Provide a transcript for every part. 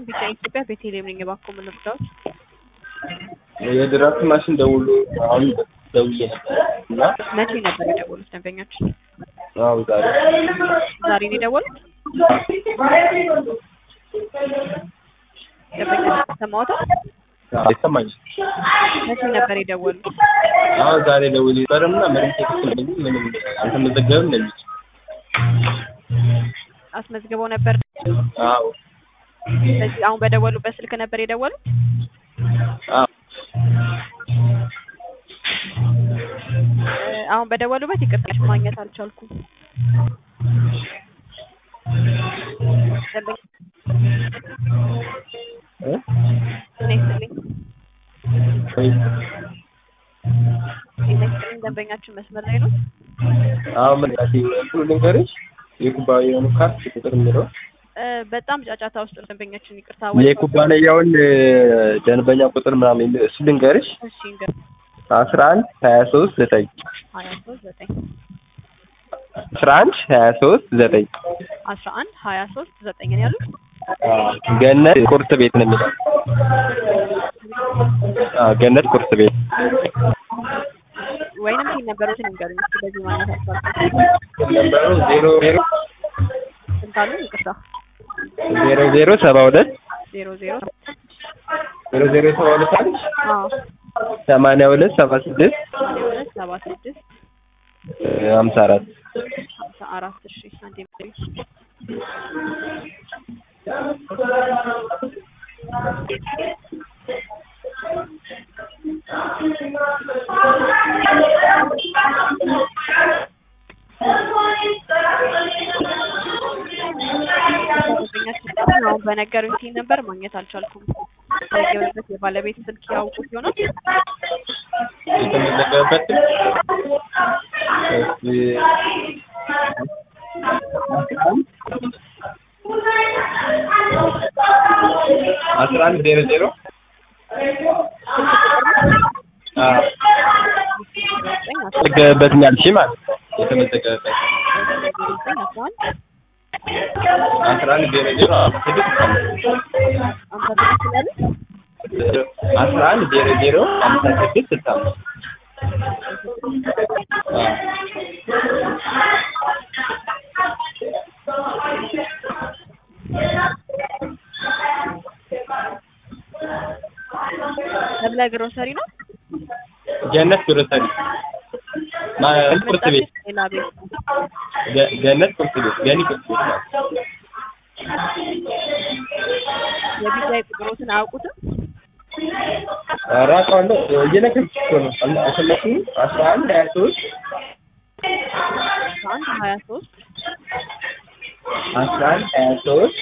ቢጫ ኢትዮጵያ ቤተልሔም ነኝ። እባክዎ ምን ልርዳዎት? የድራፍት ማሽን ደውሎ አሁን ደውዬ ነበር እና መቼ ነበር የደወሉት ደንበኛችን? አዎ ዛሬ ነው የደወሉት? ደንበኛችን ሰማዎታል? ይሰማኛል። መቼ ነበር የደወሉት? አዎ ዛሬ ደውዬ ነበርና ምንም ቴክስት ምንም አልተመዘገበም ነው የሚሉት። አስመዝግበው ነበር? አዎ። ስለዚህ አሁን በደወሉበት ስልክ ነበር የደወሉት? አዎ። አሁን በደወሉበት ይቅርታ ማግኘት አልቻልኩም። ደንበኛችን መስመር ላይ ነው? አዎ መጣች። ሁሉ ነገርሽ የኩባንያውን ካርድ ቁጥር የሚለው በጣም ጫጫታ ውስጥ ነው ደንበኛችን። ይቅርታ የኩባንያውን ደንበኛ ቁጥር ምናምን እሱ ልንገርሽ። እሺ እንግዲህ 11 23 9 11 23 9 11 23 9 ነው ያሉት። ገነት ቁርስ ቤት ነው የሚለው። ገነት ቁርስ ቤት ወይንም ሲል ነበሩትን እንገሩኝ። ስለዚህ ማለት አልፈልግም። ነበሩ 00 ስንት አሉ? ይቅርታ 0072 00 0072 አለች። አዎ 82 76 76 54 54 እሺ አንዴ ማለት አሁን በነገሩኝ ሲል ነበር ማግኘት አልቻልኩም። የገበበት የባለቤት ስልክ ያውቁት ይሆናል? የተመዘገበበት አስራ አንድ 00 የተመዘገበበት ያልሽ ማለት የተመዘገበበት 11 00 ሰብለ ግሮሰሪ ነው? ገነት ግሮሰሪ ማለት ቁርስ ቤት ገነት ቁርስ ቤት ገኒ ቁርስ ቤት ማለት የቢጃይ ቁጥሮትን አያውቁትም? አራቃለሁ እየነገርኩሽ እኮ ነው። አልሰማሽም? 11 23 11 23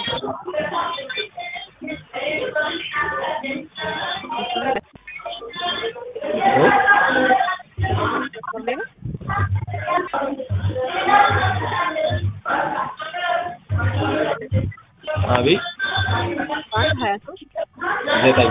አቤት 23 9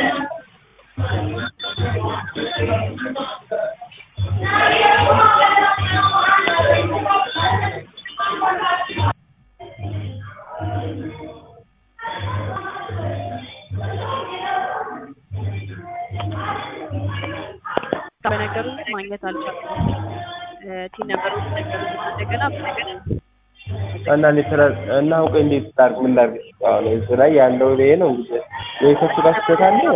በነገሩኝ ማግኘት አልቻልኩም። ቲ ነበሩ እንደገና እና እና አውቀ እንዴት ታርግ ምን ላድርግ? አሁን እዚህ ላይ ያለው ይሄ ነው እንግዲህ ወይ ከሱ ጋር ስህተት አለ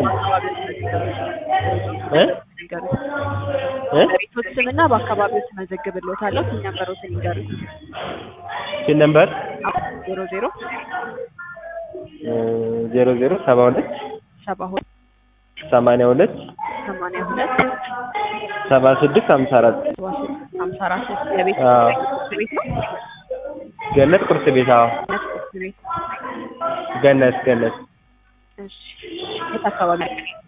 ቤቶት ስምና በአካባቢው ተመዘግብልዎታለሁ። ቲ ነበሩትን ይንገሩኝ። ቲ ነምበር 00 00 72 72 82 76 54 የቤት ቤት ነው። ገነት ቁርስ ቤት። አዎ ገነት እሺ የት አካባቢ?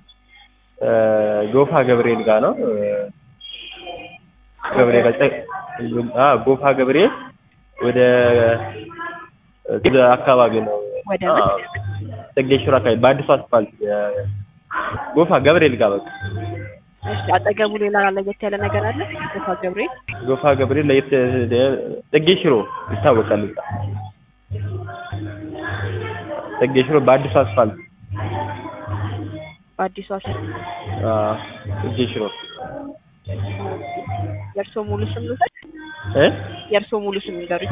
ጎፋ ገብርኤል ጋር ነው። ገብርኤል ጎፋ ገብርኤል ወደ አካባቢ ነው። ወደ ተገሽራ አካባቢ በአዲስ አስፋልት ጎፋ ገብርኤል ጋር በቃ። እሺ አጠገቡ ሌላ ለየት ያለ ነገር አለ? ጎፋ ገብርኤል ለየት ጥጌ ሽሮ ይታወቃል። ጽጌ ሽሮ በአዲሱ አስፋልት። በአዲሱ አስፋልት። ጽጌ ሽሮ። የእርስዎ ሙሉ ስም ልውሰድ? የእርስዎ ሙሉ ስም ንገሩኝ።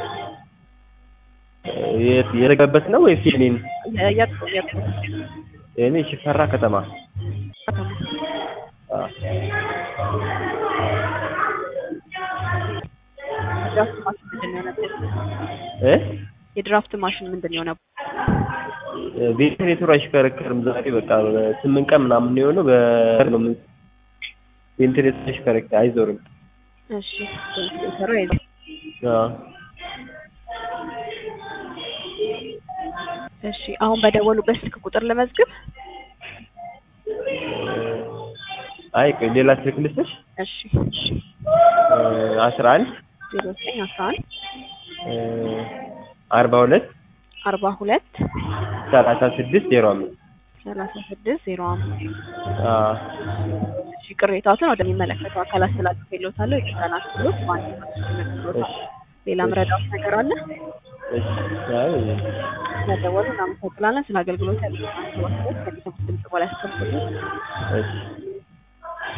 የረገበት ነው ወይስ የኔን? የእርስዎ የኔ ሽፈራ ከተማ። የድራፍት ማሽን ምንድን ነው የሆነበት? የድራፍት ማሽን ምንድን ነው የሆነበት? ቬንቲሌተሩ አይሽከረከርም። ዛሬ በቃ 8 ቀን ምናምን ነው የሆነው። ቬንቲሌተሩ አይሽከረከርም፣ አይዞርም። እሺ ቬንቲሌተሩ አይዞርም። እሺ አሁን በደወሉበት ስልክ ቁጥር ለመዝግብ? አይ ሌላ ስልክ ልስጥሽ? እሺ 11 0911 42 42 3605 3605 እሺ ቅሬታዎትን ወደሚመለከተው አካል አስተላልፌልዎታለሁ። የጥገና ክፍሎች ማለት ነው። ሌላ ምረዳዎት ነገር አለ? እሺ ስለደወሉ እናመሰግናለን። ስለ አገልግሎት ያለውን አስተያየት ከሚሰሙት ድምጽ በላይ አስቀምጡልኝ። እሺ